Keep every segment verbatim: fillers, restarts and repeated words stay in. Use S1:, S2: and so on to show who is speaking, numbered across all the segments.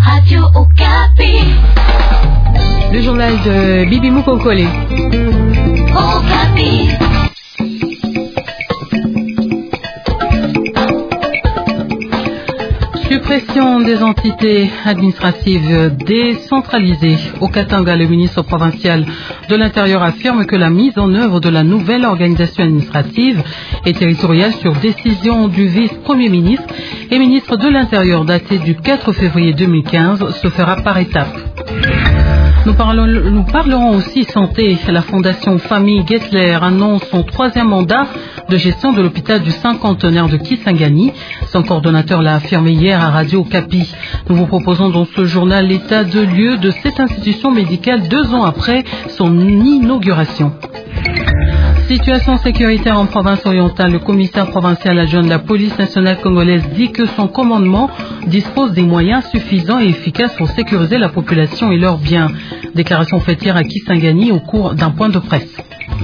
S1: Radio Okapi.
S2: Le journal de Bibi Moukokole.
S1: Okapi.
S2: Suppression des entités administratives décentralisées. Au Katanga, le ministre provincial de l'Intérieur affirme que la mise en œuvre de la nouvelle organisation administrative et territoriale sur décision du vice-premier ministre et ministre de l'Intérieur daté du quatre février deux mille quinze se fera par étapes. Nous, parlons, nous parlerons aussi santé. La Fondation Famille Gessler annonce son troisième mandat de gestion de l'hôpital du cinquantenaire de Kisangani. Son coordonnateur l'a affirmé hier à Radio Okapi. Nous vous proposons dans ce journal l'état de lieu de cette institution médicale deux ans après son inauguration. Situation sécuritaire en province orientale. Le commissaire provincial adjoint de la police nationale congolaise dit que son commandement dispose des moyens suffisants et efficaces pour sécuriser la population et leurs biens. Déclaration faite hier à Kisangani au cours d'un point de presse.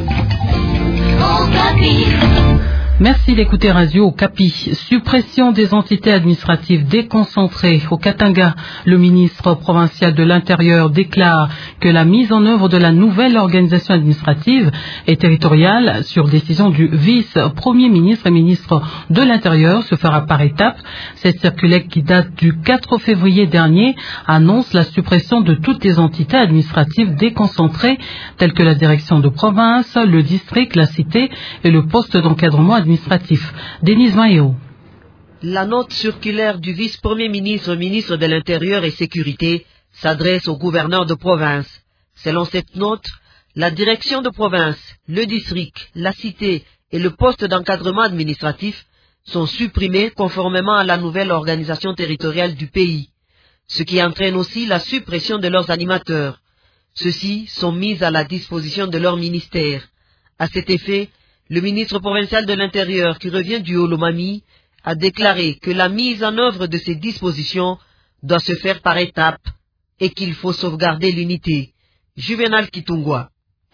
S2: Merci d'écouter Radio Okapi. Suppression des entités administratives déconcentrées. Au Katanga, le ministre provincial de l'Intérieur déclare que la mise en œuvre de la nouvelle organisation administrative et territoriale sur décision du vice-premier ministre et ministre de l'Intérieur se fera par étapes. Cette circulaire qui date du quatre février dernier annonce la suppression de toutes les entités administratives déconcentrées telles que la direction de province, le district, la cité et le poste d'encadrement administratif. Denise Maillot.
S3: La note circulaire du vice-premier ministre, ministre de l'Intérieur et Sécurité s'adresse au gouverneur de province. Selon cette note, la direction de province, le district, la cité et le poste d'encadrement administratif sont supprimés conformément à la nouvelle organisation territoriale du pays, ce qui entraîne aussi la suppression de leurs animateurs. Ceux-ci sont mis à la disposition de leur ministère. À cet effet, le ministre provincial de l'Intérieur, qui revient du Haut-Lomami, a déclaré que la mise en œuvre de ces dispositions doit se faire par étapes et qu'il faut sauvegarder l'unité. Juvenal Kitungwa.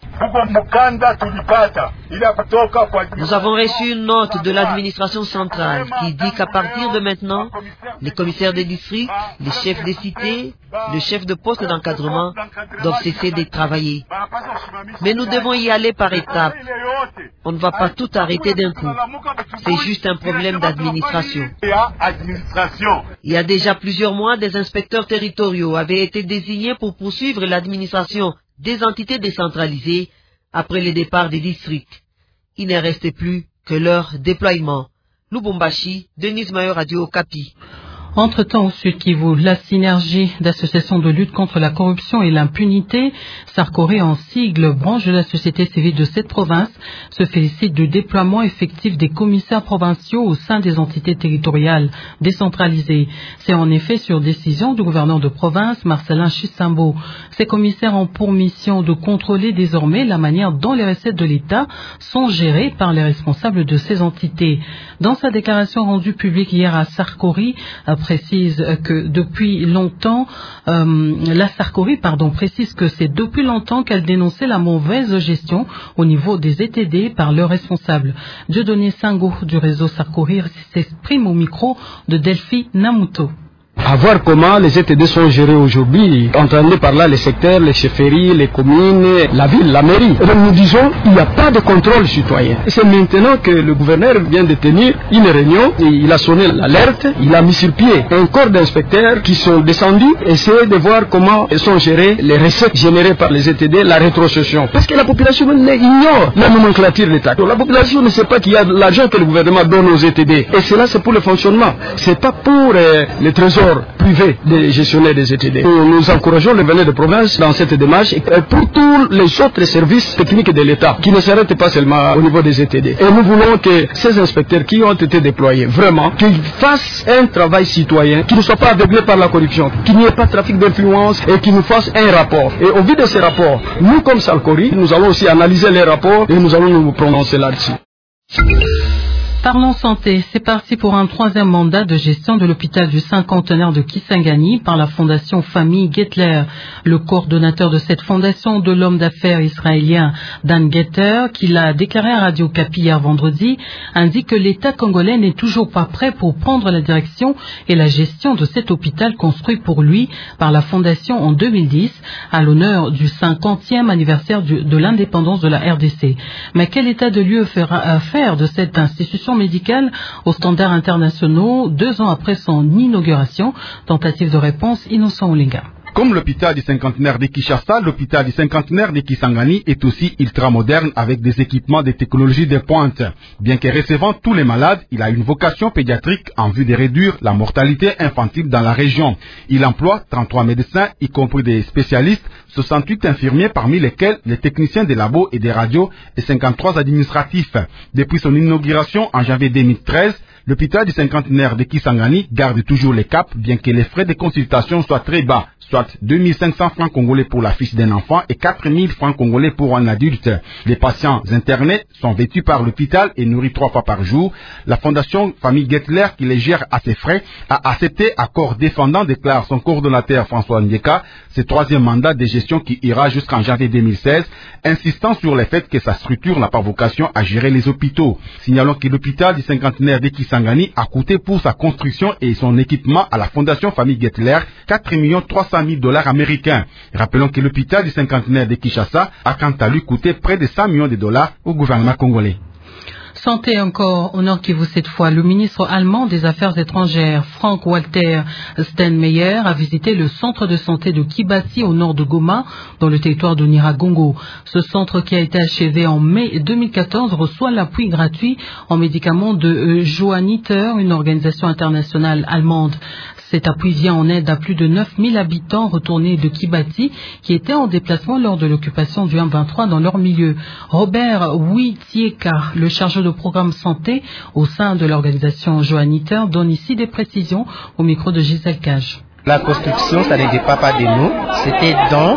S3: Nous avons reçu une note de l'administration centrale qui dit qu'à partir de maintenant, les commissaires des districts, les chefs des cités, le chef de poste d'encadrement doivent cesser de travailler. Mais nous devons y aller par étapes. On ne va pas tout arrêter d'un coup. C'est juste un problème d'administration. Il y a déjà plusieurs mois, des inspecteurs territoriaux avaient été désignés pour poursuivre l'administration des entités décentralisées après le départ des districts. Il ne restait plus que leur déploiement. Lubumbashi, Denise Maillot, Radio Okapi.
S2: Entre-temps, au Sud Kivu, la synergie d'associations de lutte contre la corruption et l'impunité, Sarkori en sigle, branche de la société civile de cette province, se félicite du déploiement effectif des commissaires provinciaux au sein des entités territoriales décentralisées. C'est en effet sur décision du gouverneur de province, Marcelin Chisambo. Ces commissaires ont pour mission de contrôler désormais la manière dont les recettes de l'État sont gérées par les responsables de ces entités. Dans sa déclaration rendue publique hier à Sarkori, précise que depuis longtemps, euh, la Sarkori, pardon, précise que c'est depuis longtemps qu'elle dénonçait la mauvaise gestion au niveau des E T D par leurs responsables. Dieudonné Sango du réseau Sarkori s'exprime au micro de Delphi Namuto.
S4: À voir comment les E T D sont gérés aujourd'hui, entendez par là les secteurs, les chefferies, les communes, la ville, la mairie. Et donc nous disons, il n'y a pas de contrôle citoyen. Et c'est maintenant que le gouverneur vient de tenir une réunion, et il a sonné l'alerte, il a mis sur pied un corps d'inspecteurs qui sont descendus, essayer de voir comment sont gérées les recettes générées par les E T D, la rétrocession. Parce que la population ignore la nomenclature de l'État. La population ne sait pas qu'il y a de l'argent que le gouvernement donne aux E T D. Et cela c'est pour le fonctionnement, c'est pas pour euh, les trésors privé des gestionnaires des E T D. Nous, nous encourageons le gouverneur de province dans cette démarche et pour tous les autres services techniques de l'État qui ne s'arrêtent pas seulement au niveau des E T D. Et nous voulons que ces inspecteurs qui ont été déployés, vraiment, qu'ils fassent un travail citoyen, qu'ils ne soient pas aveuglés par la corruption, qu'il n'y ait pas de trafic d'influence et qu'ils nous fassent un rapport. Et au vu de ces rapports, nous comme Sarkori, nous allons aussi analyser les rapports et nous allons nous prononcer là-dessus.
S2: Parlons santé, c'est parti pour un troisième mandat de gestion de l'hôpital du cinquantenaire de Kisangani par la fondation Famille Gettler. Le coordonnateur de cette fondation, de l'homme d'affaires israélien Dan Getter, qui l'a déclaré à Radio Kapi hier vendredi, indique que l'État congolais n'est toujours pas prêt pour prendre la direction et la gestion de cet hôpital construit pour lui par la fondation en deux mille dix à l'honneur du cinquantième anniversaire de l'indépendance de la R D C. Mais quel état de lieu faire de cette institution médicale aux standards internationaux deux ans après son inauguration? Tentative de réponse, Innocent Olinga.
S1: Comme l'hôpital du cinquantenaire de Kinshasa, l'hôpital du cinquantenaire de Kisangani est aussi ultramoderne avec des équipements de technologie de pointe. Bien que recevant tous les malades, il a une vocation pédiatrique en vue de réduire la mortalité infantile dans la région. Il emploie trente-trois médecins, y compris des spécialistes, soixante-huit infirmiers parmi lesquels les techniciens des labos et des radios et cinquante-trois administratifs. Depuis son inauguration en janvier deux mille treize, l'hôpital du cinquantenaire de Kisangani garde toujours les caps, bien que les frais de consultation soient très bas, soit deux mille cinq cents francs congolais pour la fiche d'un enfant et quatre mille francs congolais pour un adulte. Les patients internés sont vêtus par l'hôpital et nourris trois fois par jour. La fondation Famille Gettler, qui les gère à ses frais, a accepté accord défendant, déclare son coordonnateur François Ndieka, ce troisième mandat de gestion qui ira jusqu'en janvier deux mille seize, insistant sur le fait que sa structure n'a pas vocation à gérer les hôpitaux. Signalons que l'hôpital du cinquantenaire de Kisangani a coûté pour sa construction et son équipement à la fondation Famille Gettler quatre millions trois cent mille dollars américains. Rappelons que l'hôpital du cinquantenaire de Kinshasa a quant à lui coûté près de cent millions de dollars au gouvernement congolais.
S2: Santé encore, au Nord Kivu cette fois. Le ministre allemand des Affaires étrangères, Frank-Walter Steinmeier, a visité le centre de santé de Kibati au nord de Goma, dans le territoire de Nyiragongo. Ce centre, qui a été achevé en mai deux mille quatorze, reçoit l'appui gratuit en médicaments de Johanniter, une organisation internationale allemande. Cet appui vient en aide à plus de neuf mille habitants retournés de Kibati qui étaient en déplacement lors de l'occupation du M vingt-trois dans leur milieu. Robert Witieka, le chargé de programme santé au sein de l'organisation Johanniter, donne ici des précisions au micro de Gisèle Cage.
S5: La construction, ça ne dépend pas de nous. C'était dans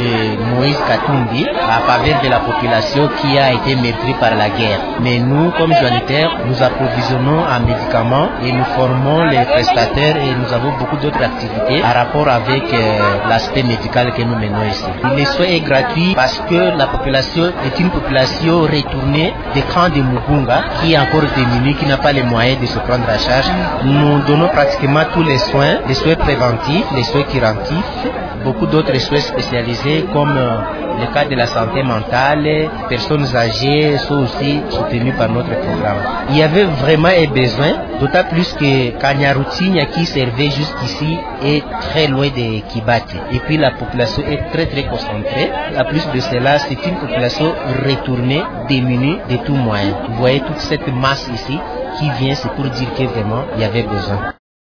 S5: de Moïse Katumbi à faveur de la population qui a été meurtrie par la guerre. Mais nous, comme Johanniter, nous approvisionnons en médicaments et nous formons les prestataires et nous avons beaucoup d'autres activités en rapport avec euh, l'aspect médical que nous menons ici. Le soin est gratuit parce que la population est une population retournée des camps de Mugunga qui est encore démunie, qui n'a pas les moyens de se prendre à charge. Nous donnons pratiquement tous les soins, les soins préventifs, les soins curatifs, beaucoup d'autres soins spécialisés comme euh, le cas de la santé mentale, les personnes âgées sont aussi soutenues par notre programme. Il y avait vraiment un besoin, d'autant plus que Kanyarutigna qui servait jusqu'ici est très loin de Kibati. Et puis la population est très très concentrée. À plus de cela, c'est une population retournée, démunie de tout moyen. Vous voyez toute cette masse ici qui vient, c'est pour dire que vraiment il y avait besoin.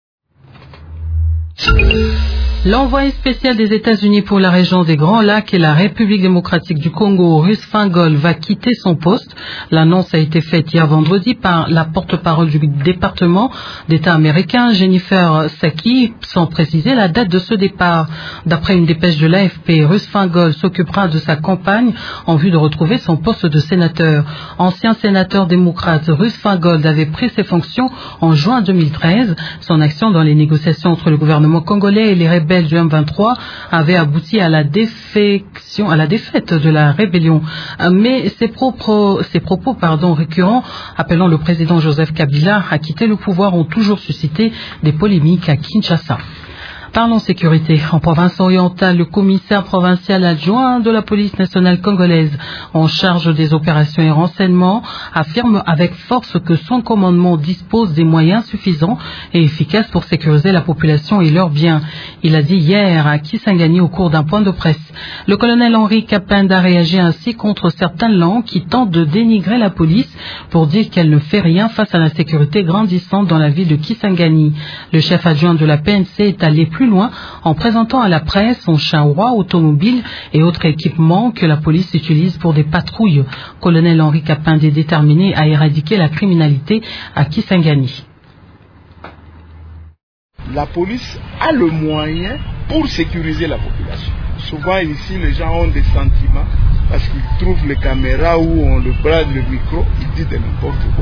S2: L'envoyé spécial des États-Unis pour la région des Grands Lacs et la République démocratique du Congo, Russ Fingol, va quitter son poste. L'annonce a été faite hier vendredi par la porte-parole du département d'État américain, Jennifer Psaki, sans préciser la date de ce départ. D'après une dépêche de l'A F P, Russ Fingol s'occupera de sa campagne en vue de retrouver son poste de sénateur. Ancien sénateur démocrate, Russ Fingol avait pris ses fonctions en juin deux mille treize. Son action dans les négociations entre le gouvernement congolais et les rebelles du M vingt-trois avait abouti à la défection, à la défaite de la rébellion. Mais ses propos, ses propos pardon, récurrents appelant le président Joseph Kabila à quitter le pouvoir ont toujours suscité des polémiques à Kinshasa. Parlons sécurité. En province orientale, le commissaire provincial adjoint de la police nationale congolaise en charge des opérations et renseignements affirme avec force que son commandement dispose des moyens suffisants et efficaces pour sécuriser la population et leurs biens. Il a dit hier à Kisangani au cours d'un point de presse. Le colonel Henri Kapenda a réagi ainsi contre certains langues qui tentent de dénigrer la police pour dire qu'elle ne fait rien face à la sécurité grandissante dans la ville de Kisangani. Le chef adjoint de la P N C est allé plus loin en présentant à la presse son chaoua automobile et autres équipements que la police utilise pour des patrouilles. Colonel Henri Kapenda est déterminé à éradiquer la criminalité à Kisangani.
S6: La police a le moyen pour sécuriser la population. Souvent ici, les gens ont des sentiments parce qu'ils trouvent les caméras où on le brade le micro, ils disent de n'importe quoi.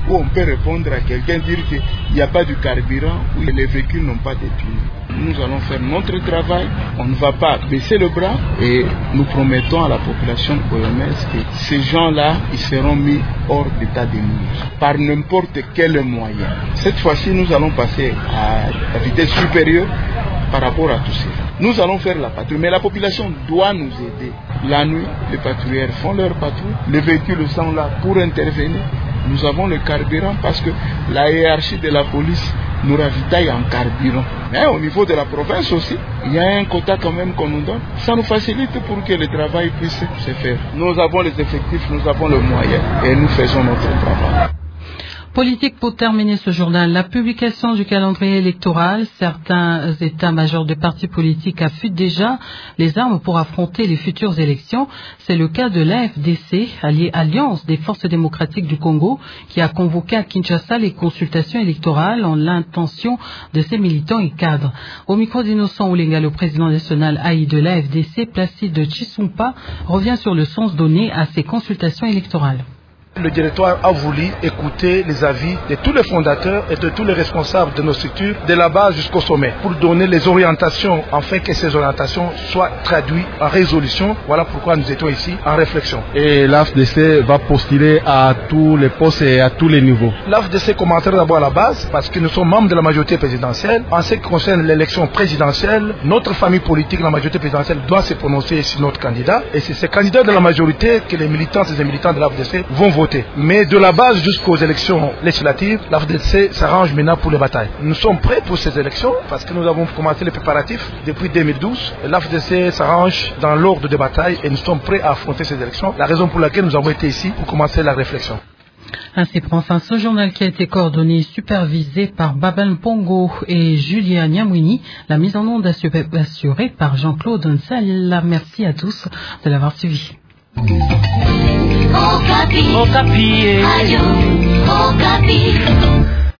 S6: où on peut répondre à quelqu'un, dire qu'il n'y a pas de carburant, ou les véhicules n'ont pas de pneus. Nous allons faire notre travail, on ne va pas baisser le bras et nous promettons à la population poyonaise que ces gens-là, ils seront mis hors d'état de nuire par n'importe quel moyen. Cette fois-ci, nous allons passer à la vitesse supérieure par rapport à tout ça. Nous allons faire la patrouille, mais la population doit nous aider. La nuit, les patrouilleurs font leur patrouille, les véhicules sont là pour intervenir. Nous avons le carburant parce que la hiérarchie de la police nous ravitaille en carburant. Mais au niveau de la province aussi, il y a un quota quand même qu'on nous donne. Ça nous facilite pour que le travail puisse se faire. Nous avons les effectifs, nous avons le moyen et nous faisons notre travail.
S2: Politique pour terminer ce journal. La publication du calendrier électoral. Certains états-majors de partis politiques affûtent déjà les armes pour affronter les futures élections. C'est le cas de l'A F D C, Alliance des Forces démocratiques du Congo, qui a convoqué à Kinshasa les consultations électorales en l'intention de ses militants et cadres. Au micro d'Innocent Oulenga, le président national A I de l'A F D C, Placide Chisumpa, revient sur le sens donné à ces consultations électorales.
S7: Le directoire a voulu écouter les avis de tous les fondateurs et de tous les responsables de nos structures, de la base jusqu'au sommet, pour donner les orientations, afin que ces orientations soient traduites en résolution. Voilà pourquoi nous étions ici en réflexion.
S4: Et l'A F D C va postuler à tous les postes et à tous les niveaux.
S7: L'A F D C commencera d'abord à la base, parce que nous sommes membres de la majorité présidentielle. En ce qui concerne l'élection présidentielle, notre famille politique, la majorité présidentielle, doit se prononcer sur notre candidat. Et c'est ces candidats de la majorité que les militantes et les militants de l'A F D C vont voter. Mais de la base jusqu'aux élections législatives, l'A F D C s'arrange maintenant pour les batailles. Nous sommes prêts pour ces élections parce que nous avons commencé les préparatifs depuis deux mille douze. L'A F D C s'arrange dans l'ordre des batailles et nous sommes prêts à affronter ces élections. La raison pour laquelle nous avons été ici pour commencer la réflexion.
S2: Ainsi prend fin ce journal qui a été coordonné et supervisé par Babel Pongo et Julien Niamwini. La mise en onde assurée par Jean-Claude Nsala. Merci à tous de l'avoir suivi.
S8: Okapi. Okapi. Radio Okapi.